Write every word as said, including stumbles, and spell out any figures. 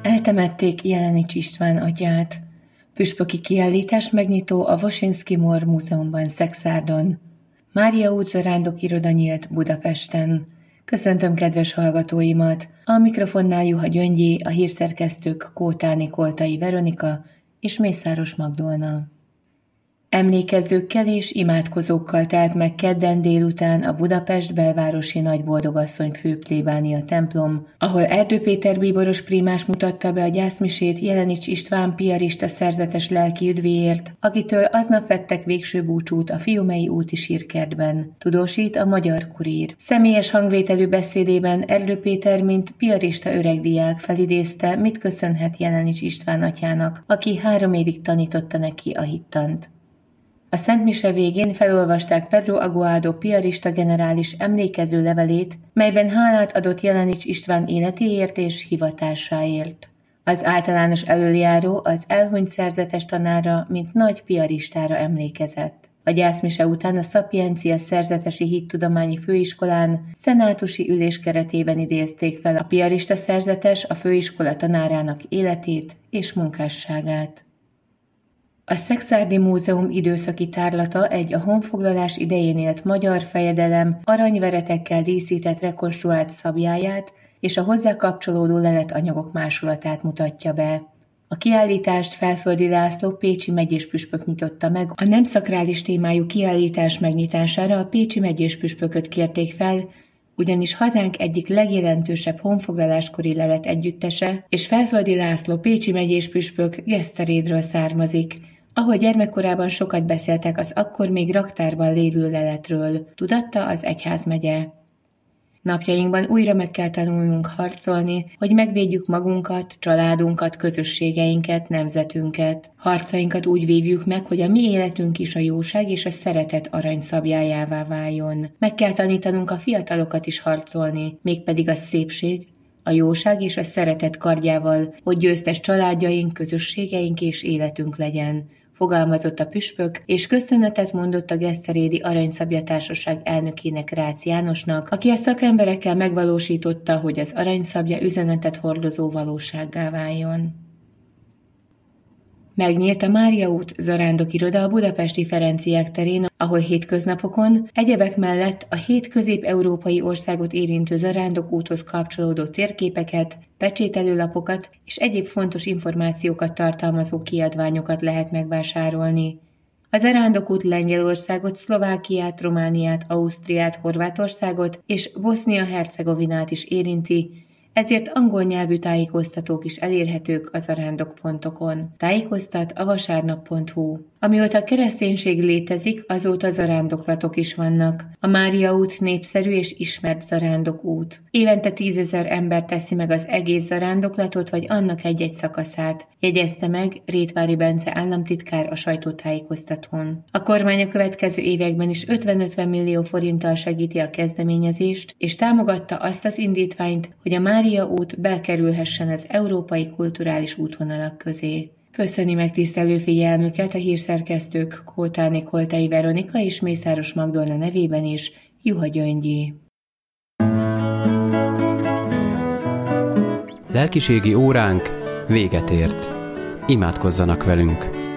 Eltemették Jelenics István atyát. Püspöki kiállítás megnyitó a Woszyński Mor Múzeumban Szexárdon. Mária út zarándok iroda nyílt Budapesten. Köszöntöm kedves hallgatóimat! A mikrofonnál Juha Gyöngyi, a hírszerkesztők Kótáni Koltai Veronika és Mészáros Magdolna. Emlékezőkkel és imádkozókkal telt meg kedden délután a Budapest belvárosi Nagyboldogasszony főplébánia templom, ahol Erdő Péter bíboros prímás mutatta be a gyászmisét Jelenics István piarista szerzetes lelki üdvéért, akitől aznap vettek végső búcsút a Fiumei úti sírkertben, tudósít a Magyar Kurír. Személyes hangvételű beszédében Erdő Péter, mint piarista öregdiák felidézte, mit köszönhet Jelenics István atyának, aki három évig tanította neki a hittant. A Szent Mise végén felolvasták Pedro Aguado piarista generális emlékező levelét, melyben hálát adott Jelenics István életéért és hivatásáért. Az általános elöljáró az elhunyt szerzetes tanára, mint nagy piaristára emlékezett. A gyászmise után a Szapiencia Szerzetesi Hittudományi Főiskolán szenátusi ülés keretében idézték fel a piarista szerzetes a főiskola tanárának életét és munkásságát. A Szexárdi Múzeum időszaki tárlata egy a honfoglalás idején élt magyar fejedelem aranyveretekkel díszített rekonstruált szablyáját és a hozzá kapcsolódó leletanyagok másolatát mutatja be. A kiállítást Felföldi László pécsi megyéspüspök nyitotta meg. A nem szakrális témájú kiállítás megnyitására a pécsi megyéspüspököt kérték fel, ugyanis hazánk egyik legjelentősebb honfoglaláskori lelet együttese, és Felföldi László pécsi megyéspüspök Geszterédről származik, ahol gyermekkorában sokat beszéltek az akkor még raktárban lévő leletről, tudatta az egyházmegye. Napjainkban újra meg kell tanulnunk harcolni, hogy megvédjük magunkat, családunkat, közösségeinket, nemzetünket. Harcainkat úgy vívjuk meg, hogy a mi életünk is a jóság és a szeretet aranyszabjájává váljon. Meg kell tanítanunk a fiatalokat is harcolni, mégpedig a szépség, a jóság és a szeretet kardjával, hogy győztes családjaink, közösségeink és életünk legyen, fogalmazott a püspök, és köszönetet mondott a Geszterédi Aranyszabja Társaság elnökének, Rácz Jánosnak, aki a szakemberekkel megvalósította, hogy az aranyszabja üzenetet hordozó valósággá váljon. Megnyílt a Mária út zarándok iroda a budapesti Ferenciek terén, ahol hétköznapokon egyebek mellett a hét közép-európai országot érintő zarándokúthoz kapcsolódó térképeket, pecsételőlapokat és egyéb fontos információkat tartalmazó kiadványokat lehet megvásárolni. A zarándokút Lengyelországot, Szlovákiát, Romániát, Ausztriát, Horvátországot és Bosznia-Hercegovinát is érinti, ezért angol nyelvű tájékoztatók is elérhetők a zarándokpontokon. Tájékoztat a vasárnap pont hu. Amióta a kereszténység létezik, azóta zarándoklatok is vannak. A Mária út népszerű és ismert zarándokút. Évente tízezer ember teszi meg az egész zarándoklatot, vagy annak egy-egy szakaszát, jegyezte meg Rétvári Bence államtitkár a sajtótájékoztatón. A kormány a következő években is ötven-ötven millió forinttal segíti a kezdeményezést, és támogatta azt az indítványt, hogy a Mária út bekerülhessen az európai kulturális útvonalak közé. Köszöni megtisztelő figyelmüket a hírszerkesztők Kótáni Koltai Veronika és Mészáros Magdolna nevében is Juha Gyöngyi. Lelkiségi óránk véget ért. Imádkozzanak velünk!